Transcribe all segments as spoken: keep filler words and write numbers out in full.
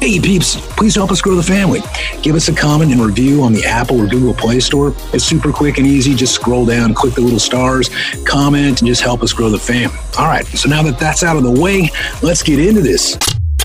Hey peeps, please help us grow the family. Give us a comment and review on the Apple or Google Play Store. It's super quick and easy. Just scroll down, click the little stars, comment, and just help us grow the family. All right, so now that that's out of the way, let's get into this.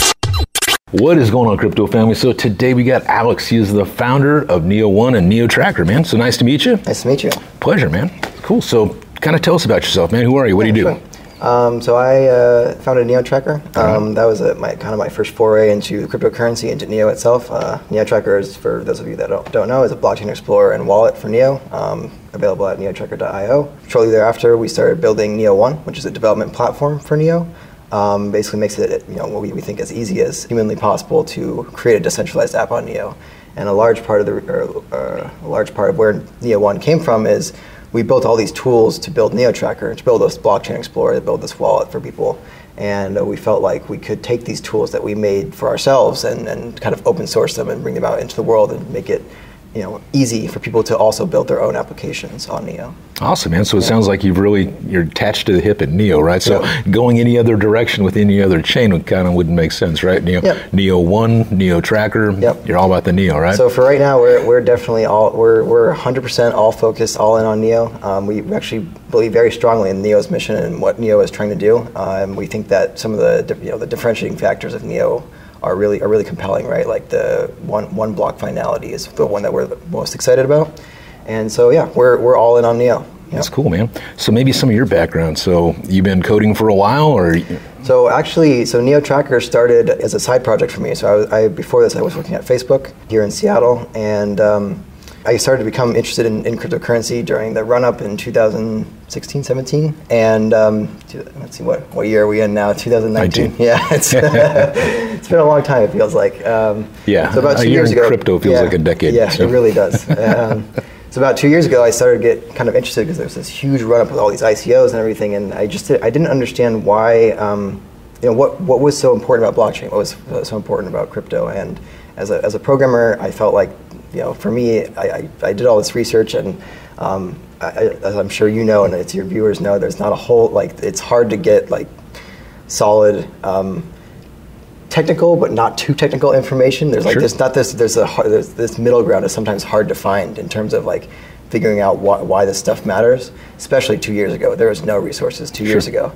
What is going on, crypto family? So today we got Alex. He is the founder of Neo One and Neo Tracker, man. So nice to meet you. Nice to meet you. Pleasure, man. Cool. So kind of tell us about yourself, man. Who are you? What yeah, do you sure. do? Um, so I uh, founded Neo Tracker. Um, uh-huh. That was a, my kind of my first foray into cryptocurrency, into Neo itself. Uh, Neo Tracker is, for those of you that don't, don't know, is a blockchain explorer and wallet for Neo, um, available at neo tracker dot io. Shortly thereafter, we started building Neo One, which is a development platform for Neo. Um, basically makes it, you know, what we, we think as easy as humanly possible to create a decentralized app on Neo. And a large part of the, or, uh, a large part of where Neo One came from is we built all these tools to build Neo Tracker, to build this blockchain explorer, to build this wallet for people. And uh, we felt like we could take these tools that we made for ourselves and, and kind of open source them and bring them out into the world and make it, you know, easy for people to also build their own applications on Neo. Awesome, man. So it yeah. sounds like you've really, you're attached to the hip at Neo, right? So yeah. going any other direction with any other chain would kind of wouldn't make sense, right? Neo, yep. Neo One, Neo Tracker, yep. You're all about the Neo, right? So for right now, we're we're definitely all, we're we're one hundred percent all focused, all in on Neo. Um, we actually believe very strongly in Neo's mission and what Neo is trying to do. Um, we think that some of the, you know, the differentiating factors of Neo are really are really compelling, right? Like the one one block finality is the one that we're the most excited about, and so yeah, we're we're all in on Neo. Yep. That's cool, man. So maybe some of your background. So you've been coding for a while, or? So actually, so Neo Tracker started as a side project for me. So I, was, I before this, I was working at Facebook here in Seattle, and um, I started to become interested in, in cryptocurrency during the run-up in two thousand sixteen, seventeen, and um, let's see, what what year are we in now? two thousand nineteen. nineteen. Yeah, it's it's been a long time. It feels like. Um, yeah, so about two a year years in ago, crypto feels yeah, like a decade. Yeah, so. It really does. Um, so about two years ago, I started to get kind of interested because there was this huge run-up with all these I C Os and everything, and I just did, I didn't understand why. Um, you know, what what was so important about blockchain? What was so important about crypto? And as a as a programmer, I felt like, you know, for me, I, I, I did all this research, and um, I, as I'm sure you know, and it's your viewers know, there's not a whole, like, it's hard to get like solid um, technical, but not too technical information. There's like sure. there's not this there's a there's this middle ground is sometimes hard to find in terms of like figuring out why, why this stuff matters. Especially two years ago, there was no resources two sure. years ago.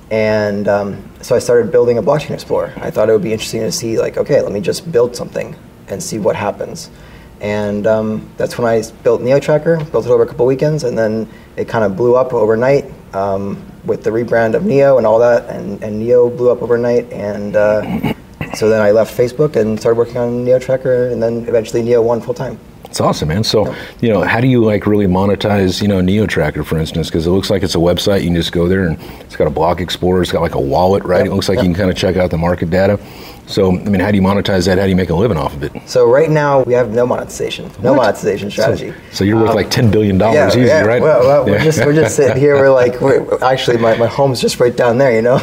And um, so I started building a blockchain explorer. I thought it would be interesting to see, like, okay, let me just build something and see what happens. And um, that's when I built Neo Tracker, built it over a couple weekends, and then it kind of blew up overnight um, with the rebrand of Neo and all that, and, and Neo blew up overnight. And uh, so then I left Facebook and started working on Neo Tracker, and then eventually Neo One full time. It's awesome, man. So, you know, how do you like really monetize, you know, Neo Tracker, for instance? Because it looks like it's a website. You can just go there and it's got a block explorer. It's got like a wallet, right? Yep. It looks like yep. you can kind of check out the market data. So, I mean, how do you monetize that? How do you make a living off of it? So right now we have no monetization, no what? monetization strategy. So, so you're worth um, like ten billion dollars yeah, easy, yeah. right? Well, well yeah. we're just we're just sitting here. We're like, we're, actually, my, my home's just right down there. You know,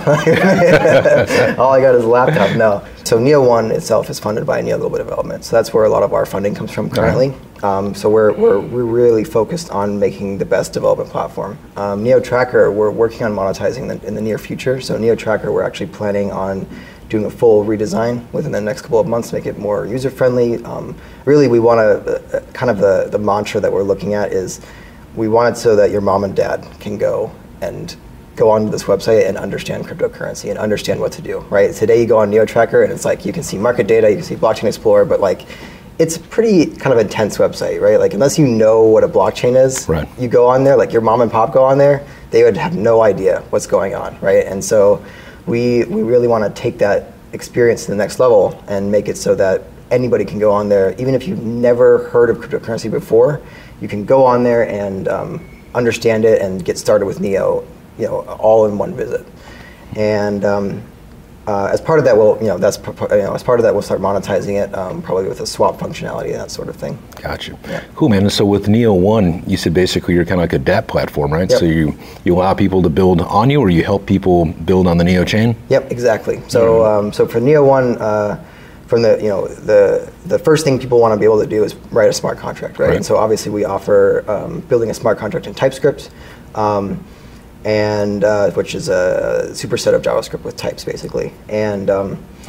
all I got is a laptop. No. So Neo One itself is funded by Neo Global Development. So that's where a lot of our funding comes from currently. Right. Um, so we're, we're we're really focused on making the best development platform. Um, Neo Tracker, we're working on monetizing the, in the near future. So Neo Tracker, we're actually planning on doing a full redesign within the next couple of months to make it more user-friendly. Um, really, we want to, uh, kind of the, the mantra that we're looking at is we want it so that your mom and dad can go and go onto this website and understand cryptocurrency and understand what to do, right? Today you go on Neo Tracker and it's like you can see market data, you can see blockchain explorer, but like it's a pretty kind of intense website, right? Like unless you know what a blockchain is, right. you go on there, like your mom and pop go on there, they would have no idea what's going on, right? And so we we really want to take that experience to the next level and make it so that anybody can go on there, even if you've never heard of cryptocurrency before, you can go on there and um, understand it and get started with Neo, you know, all in one visit. And um, uh, as part of that, we'll, you know, that's, you know, as part of that, we'll start monetizing it, um, probably with a swap functionality and that sort of thing. Gotcha. Yeah. Cool, man. So with Neo One, you said basically you're kind of like a dApp platform, right? Yep. So you, you allow people to build on you, or you help people build on the Neo chain? Yep, exactly. So, mm-hmm. um, so for Neo One, uh, from the, you know, the the first thing people want to be able to do is write a smart contract, right? right. And so obviously we offer um, building a smart contract in TypeScript. Um, and uh, which is a superset of JavaScript with types, basically. And um,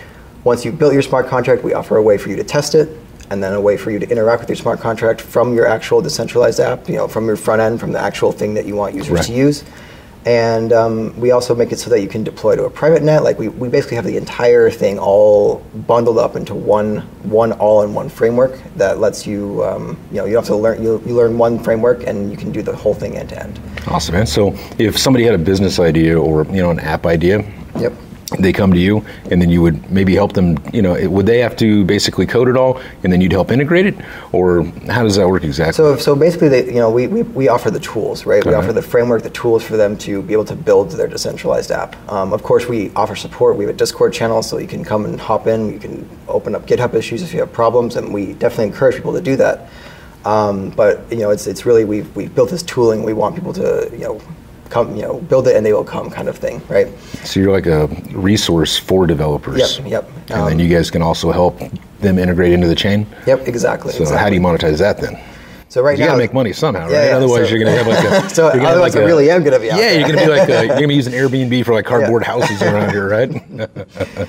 once you've built your smart contract, we offer a way for you to test it, and then a way for you to interact with your smart contract from your actual decentralized app, you know, from your front end, from the actual thing that you want users right. to use. And um, we also make it so that you can deploy to a private net. Like we, we basically have the entire thing all bundled up into one one all-in-one framework that lets you, um, you know, you don't have to learn, you, you learn one framework and you can do the whole thing end to end. Awesome, man. So if somebody had a business idea or, you know, an app idea, yep. they come to you, and then you would maybe help them, you know, would they have to basically code it all, and then you'd help integrate it? Or how does that work exactly? So so basically, they, you know, we, we, we offer the tools, right? We All offer right. the framework, the tools for them to be able to build their decentralized app. Um, of course, we offer support. We have a Discord channel, so you can come and hop in. You can open up GitHub issues if you have problems, and we definitely encourage people to do that. Um, but, you know, it's it's really, we've, we've built this tooling. We want people to, you know, come, you know, build it and they will come kind of thing, right? So you're like a resource for developers. Yep, yep. And Um, then you guys can also help them integrate into the chain? Yep, exactly. So exactly. how do you monetize that then? So right You now, got to make money somehow, right? Yeah, yeah, Otherwise, so- you're going to have like a. so you're gonna have otherwise, like I a- really am going to be out Yeah, there. you're going to be like a, you're going to be using Airbnb for like cardboard houses around here, right?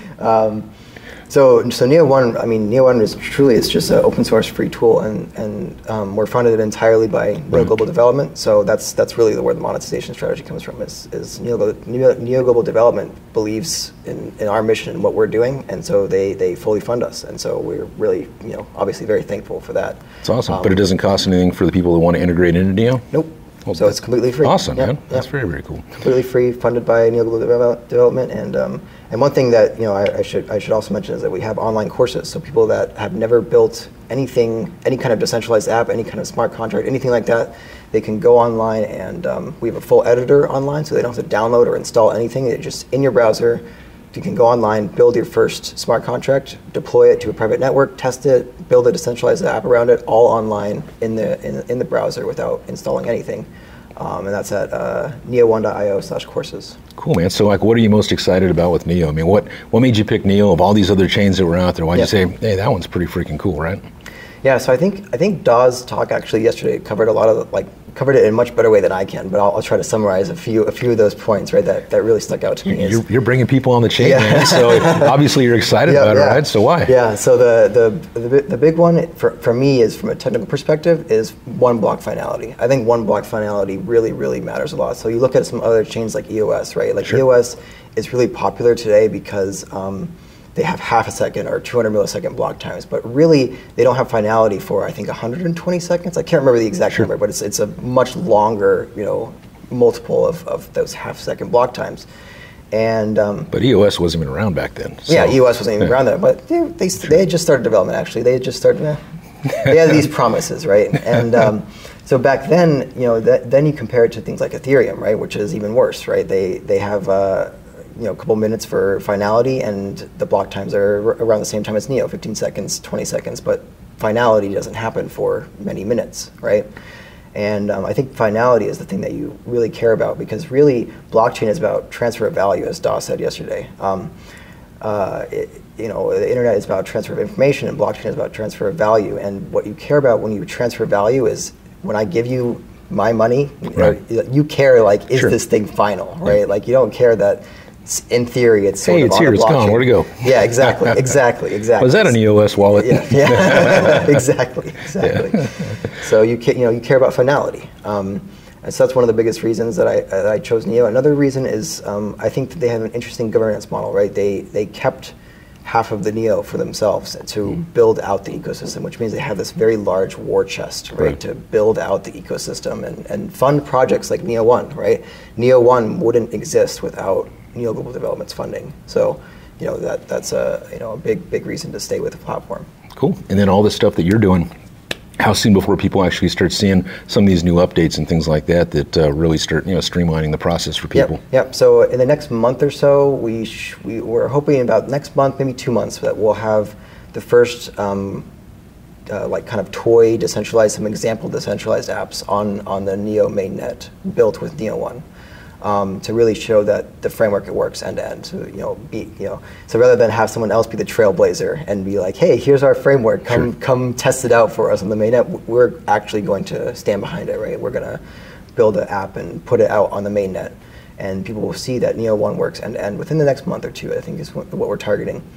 So, so Neo One, I mean, Neo One is truly, it's just an open source free tool, and and um, we're funded entirely by Neo Right. Global Development. So that's that's really where the monetization strategy comes from. Is is Neo, Neo, Neo Global Development believes in, in our mission and what we're doing, and so they they fully fund us, and so we're really, you know, obviously very thankful for that. It's awesome, Um, but it doesn't cost anything for the people that want to integrate into Neo? Nope. Well, So it's completely free. Awesome, Yep, man. yep. That's very, very cool. Completely free, funded by Neo Global Devel- Development, and um, and one thing that, you know, I, I should I should also mention is that we have online courses. So people that have never built anything, any kind of decentralized app, any kind of smart contract, anything like that, they can go online, and um, we have a full editor online, so they don't have to download or install anything. It's just in your browser. You can go online, build your first smart contract, deploy it to a private network, test it, build a decentralized app around it, all online in the in, in the browser without installing anything. Um, and that's at uh, neo one dot io slash courses. Cool, man. So, like, what are you most excited about with Neo? I mean, what what made you pick Neo of all these other chains that were out there? Why'd Yep. you say, hey, that one's pretty freaking cool, right? Yeah, so I think I think Daw's talk actually yesterday covered a lot of the, like covered it in a much better way than I can. But I'll, I'll try to summarize a few a few of those points, right? That, that really stuck out to me. You're, you're bringing people on the chain, Yeah. man. So obviously you're excited Yeah, about yeah. it, right? So why? Yeah. So the the the, bi- the big one for, for me is, from a technical perspective, is one block finality. I think one block finality really really matters a lot. So you look at some other chains like E O S, right? Like Sure. E O S is really popular today because um, they have half a second or two hundred millisecond block times, but really they don't have finality for, I think, one hundred twenty seconds. I can't remember the exact Sure. number, but it's it's a much longer, you know, multiple of, of those half second block times. And um, But E O S wasn't even around back then. So. yeah, E O S wasn't even Yeah. around that, but they they, they had just started development. Actually, they had just started. Eh, they had these promises, right? And um, so back then, you know, that, then you compare it to things like Ethereum, right, which is even worse, right? They they have uh, you know a couple minutes for finality, and the block times are r- around the same time as Neo, fifteen seconds, twenty seconds, but finality doesn't happen for many minutes, right? And um, I think finality is the thing that you really care about, because really blockchain is about transfer of value, as Daw said yesterday. Um, uh, it, you know, the internet is about transfer of information, and blockchain is about transfer of value. And what you care about when you transfer value is, when I give you my money, you know, Right. you care, like, is Sure. this thing final, right? Yeah. Like, you don't care that s- in theory it's sort Hey, of it's on here, the it's gone, blockchain. where'd it go? Yeah, exactly, exactly, exactly. Was that an E O S wallet? Yeah, yeah. exactly, exactly. So you ca- you know you care about finality, um, and so that's one of the biggest reasons that I that I chose Neo. Another reason is um, I think that they have an interesting governance model, right? They they kept half of the Neo for themselves to build out the ecosystem, which means they have this very large war chest, right, Right. to build out the ecosystem and, and fund projects like Neo One, right? Neo One wouldn't exist without Neo Global Development's funding. So, you know, that that's a you know a big big reason to stay with the platform. Cool. And then all the stuff that you're doing, how soon before people actually start seeing some of these new updates and things like that that uh, really start, you know, streamlining the process for people? Yep, yep. So in the next month or so, we sh- we we're hoping about next month, maybe two months, that we'll have the first um, uh, like kind of toy decentralized, some example decentralized apps on on the Neo mainnet built with Neo One. Um, to really show that the framework, it works end to end. To, you know, be you know, so rather than have someone else be the trailblazer and be like, "Hey, here's our framework. Come Sure. come test it out for us on the mainnet," w- we're actually going to stand behind it, right? We're gonna build an app and put it out on the mainnet, and people will see that Neo One works end to end within the next month or two. I think is what, what we're targeting.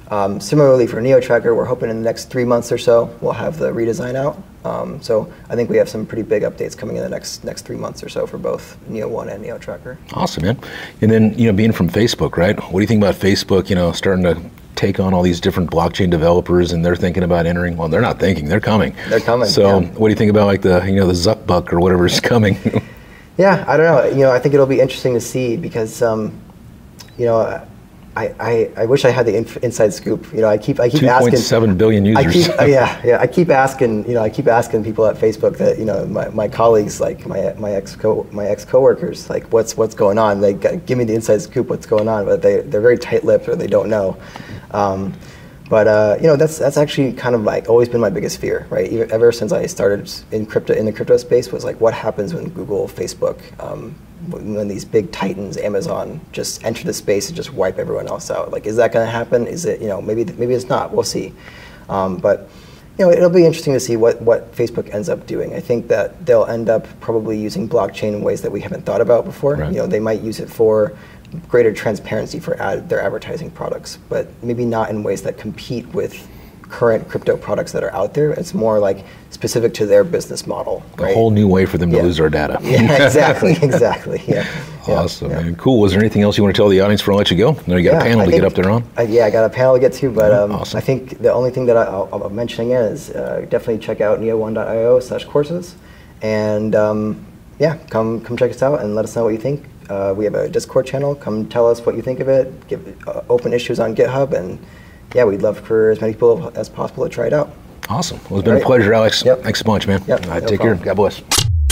Um, similarly for NeoTracker, we're hoping in the next three months or so we'll have the redesign out. Um, so I think we have some pretty big updates coming in the next next three months or so for both Neo one and NeoTracker. Awesome, man. And then, you know, being from Facebook, right? What do you think about Facebook, you know, starting to take on all these different blockchain developers, and they're thinking about entering? Well, they're not thinking, they're coming. They're coming. So yeah. What do you think about like the, you know, the Zuckbuck or whatever is coming? Yeah, I don't know. You know, I think it'll be interesting to see because, um, you know, I, I, I wish I had the inf- inside scoop. You know, I keep I keep asking. two point seven billion users. I keep, uh, yeah, yeah. I keep asking. You know, I keep asking people at Facebook that, you know, my, my colleagues, like my my ex co my ex coworkers, like what's what's going on. They got, give me the inside scoop. What's going on? But they they're very tight-lipped or they don't know. Um, but uh, you know, that's that's actually kind of like always been my biggest fear, right? Even, ever since I started in crypto in the crypto space was like, what happens when Google, Facebook, um, when these big titans, Amazon, just enter the space and just wipe everyone else out? Like, is that going to happen? Is it, you know, maybe maybe it's not. We'll see. Um, but you know, it'll be interesting to see what what Facebook ends up doing. I think that they'll end up probably using blockchain in ways that we haven't thought about before. Right. You know, they might use it for greater transparency for ad, their advertising products, but maybe not in ways that compete with current crypto products that are out there. It's more like specific to their business model. Right? A whole new way for them to yeah. lose our data. Yeah, exactly, exactly. Yeah. Awesome, yeah. man. Cool. Was there anything else you want to tell the audience before I let you go? No, you got yeah, a panel I to think, get up there on? Uh, yeah, I got a panel to get to, but um, awesome. I think the only thing that I, I'll, I'll mention again is uh, definitely check out neo one dot i o slash courses, and um, yeah, come come check us out and let us know what you think. Uh, we have a Discord channel. Come tell us what you think of it. Give uh, open issues on GitHub, and yeah, we'd love for as many people as possible to try it out. Awesome. Well, it's been right. a pleasure, Alex. Yep. Thanks a bunch, man. Yep. All right, no take problem. care. God bless.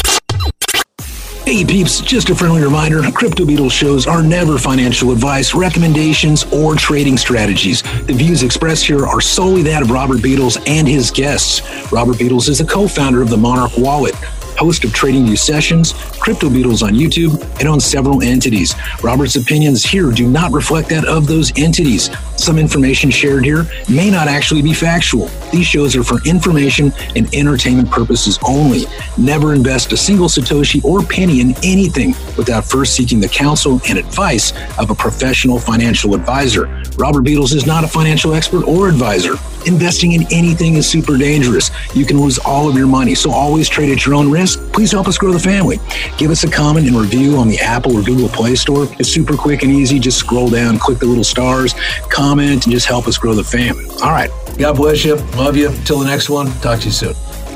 Hey peeps, just a friendly reminder, Crypto Beatles shows are never financial advice, recommendations, or trading strategies. The views expressed here are solely that of Robert Beatles and his guests. Robert Beatles is a co-founder of the Monarch Wallet, host of TradingView Sessions, Crypto Beatles on YouTube, and on several entities. Robert's opinions here do not reflect that of those entities. Some information shared here may not actually be factual. These shows are for information and entertainment purposes only. Never invest a single Satoshi or penny in anything without first seeking the counsel and advice of a professional financial advisor. Robert Beatles is not a financial expert or advisor. Investing in anything is super dangerous. You can lose all of your money, so always trade at your own risk. Please help us grow the family. Give us a comment and review on the Apple or Google Play Store. It's super quick and easy. Just scroll down, click the little stars, comment, and just help us grow the family. All right. God bless you. Love you. Till the next one. Talk to you soon.